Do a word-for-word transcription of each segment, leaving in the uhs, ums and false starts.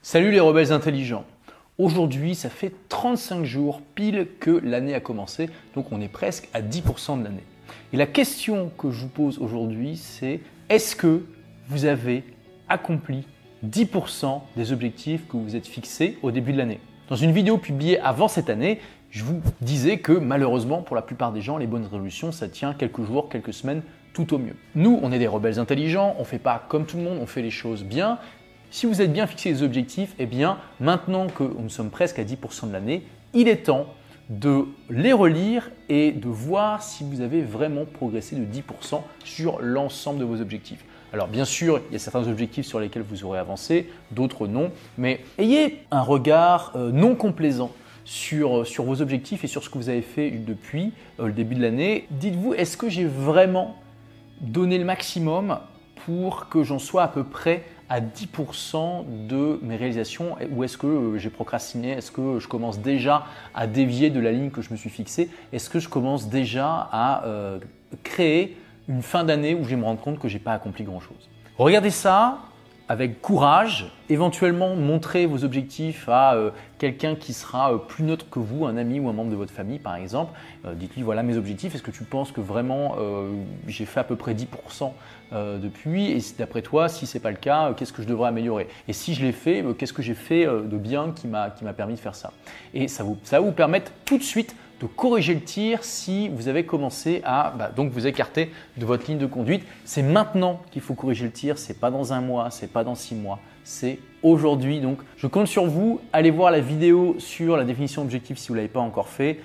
Salut les rebelles intelligents. Aujourd'hui, ça fait trente-cinq jours pile que l'année a commencé, donc on est presque à dix pour cent de l'année. Et la question que je vous pose aujourd'hui, c'est est-ce que vous avez accompli dix pour cent des objectifs que vous vous êtes fixés au début de l'année? Dans une vidéo publiée avant cette année, je vous disais que malheureusement, pour la plupart des gens, les bonnes résolutions, ça tient quelques jours, quelques semaines, tout au mieux. Nous, on est des rebelles intelligents, on ne fait pas comme tout le monde, on fait les choses bien. Si vous êtes bien fixé les objectifs, eh bien, maintenant que nous sommes presque à dix pour cent de l'année, il est temps de les relire et de voir si vous avez vraiment progressé de dix pour cent sur l'ensemble de vos objectifs. Alors bien sûr, il y a certains objectifs sur lesquels vous aurez avancé, d'autres non, mais ayez un regard euh, non complaisant sur, sur vos objectifs et sur ce que vous avez fait depuis euh, le début de l'année. Dites-vous, est-ce que j'ai vraiment donné le maximum pour que j'en sois à peu près à dix pour cent de mes réalisations, ou est-ce que j'ai procrastiné? Est-ce que je commence déjà à dévier de la ligne que je me suis fixée? Est-ce que je commence déjà à euh, créer une fin d'année où je vais me rendre compte que je n'ai pas accompli grand-chose? Regardez ça avec courage, éventuellement montrer vos objectifs à euh, quelqu'un qui sera euh, plus neutre que vous, un ami ou un membre de votre famille par exemple. Euh, dites-lui voilà mes objectifs, est-ce que tu penses que vraiment euh, j'ai fait à peu près dix pour cent euh, depuis, et d'après toi si ce n'est pas le cas, euh, qu'est-ce que je devrais améliorer? Et si je l'ai fait, euh, qu'est-ce que j'ai fait euh, de bien qui m'a qui m'a permis de faire ça? Et ça, vous, ça va vous permettre tout de suite de corriger le tir si vous avez commencé à bah, donc vous écarter de votre ligne de conduite. C'est maintenant qu'il faut corriger le tir, c'est pas dans un mois, c'est pas dans six mois, c'est aujourd'hui. Donc je compte sur vous, allez voir la vidéo sur la définition d'objectif si vous ne l'avez pas encore fait.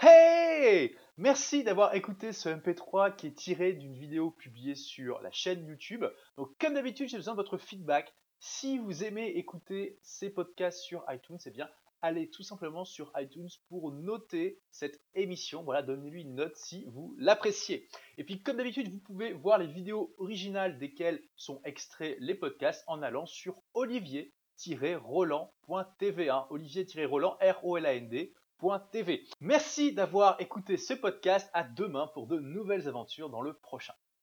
Hey! Merci d'avoir écouté ce M P trois qui est tiré d'une vidéo publiée sur la chaîne YouTube. Donc comme d'habitude, j'ai besoin de votre feedback. Si vous aimez écouter ces podcasts sur iTunes, eh bien allez tout simplement sur iTunes pour noter cette émission. Voilà, donnez-lui une note si vous l'appréciez. Et puis comme d'habitude, vous pouvez voir les vidéos originales desquelles sont extraits les podcasts en allant sur olivier tiret roland point t v. Hein, Olivier-Roland, R O L A N D. T V. Merci d'avoir écouté ce podcast. À demain pour de nouvelles aventures dans le prochain.